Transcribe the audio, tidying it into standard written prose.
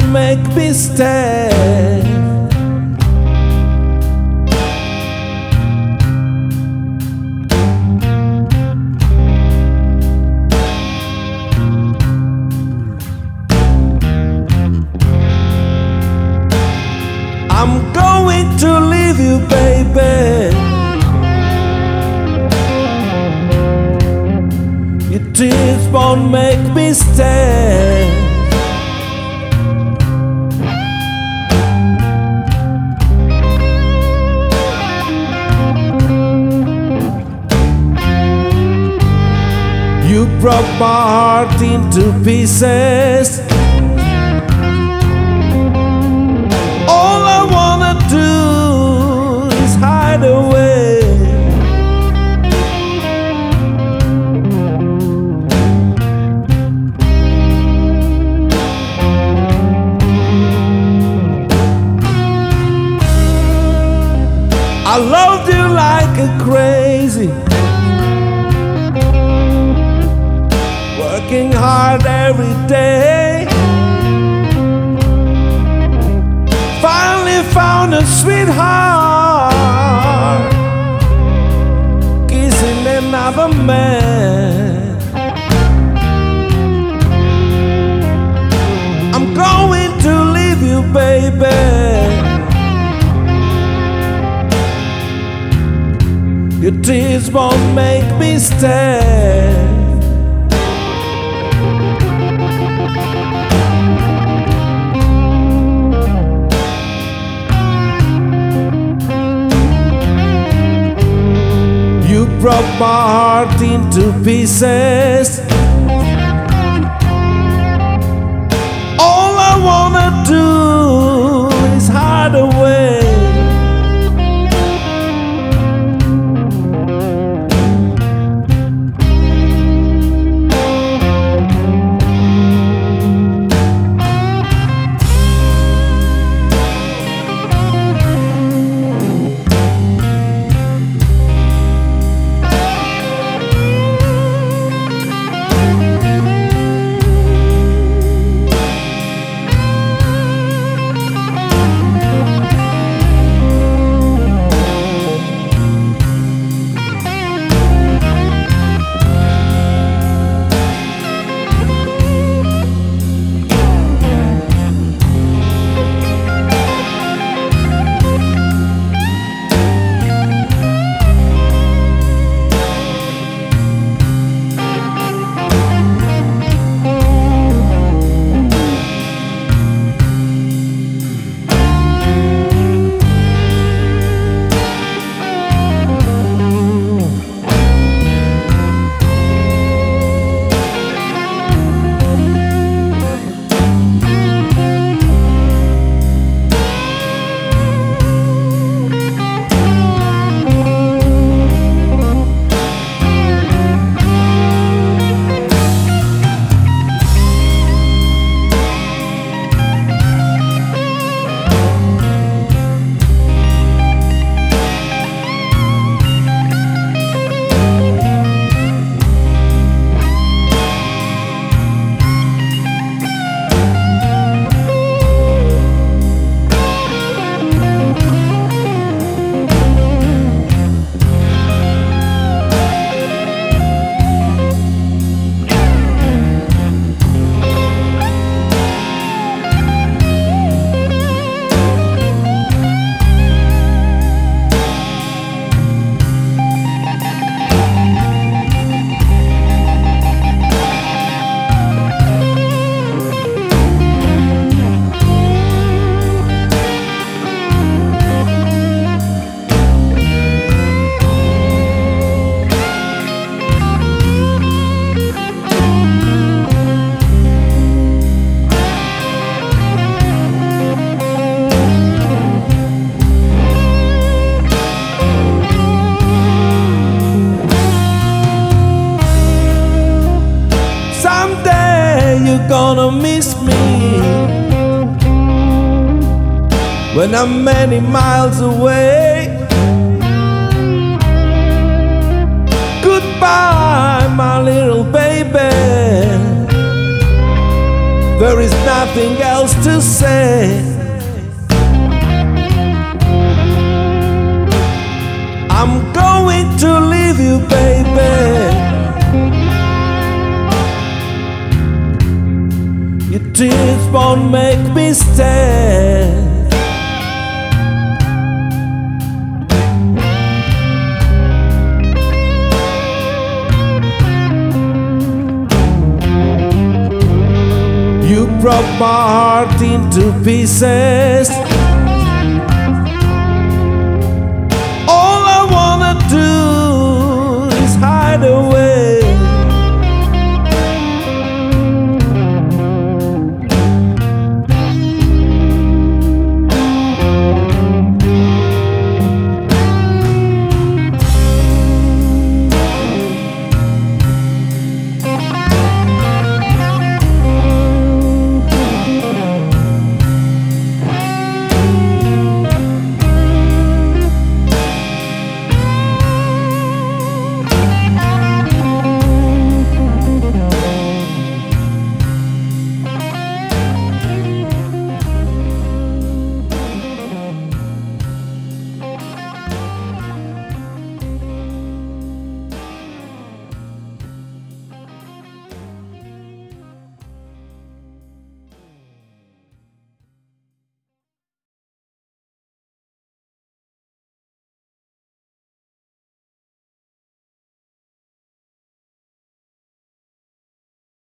won't make me stay. I'm going to leave you, baby. Your tears won't make me stay. You broke my heart into pieces. All I wanna do is hide away. I loved you like a crazy, working hard every day. Finally found a sweetheart, kissing another man. I'm going to leave you, baby. Your tears won't make me stay. You broke my heart into pieces. All I wanna do is hide away. Gonna miss me when I'm many miles away. Goodbye, my little baby. There is nothing nothing else to say. I'm going to leave you, baby. Your tears won't make me stay. You broke my heart into pieces.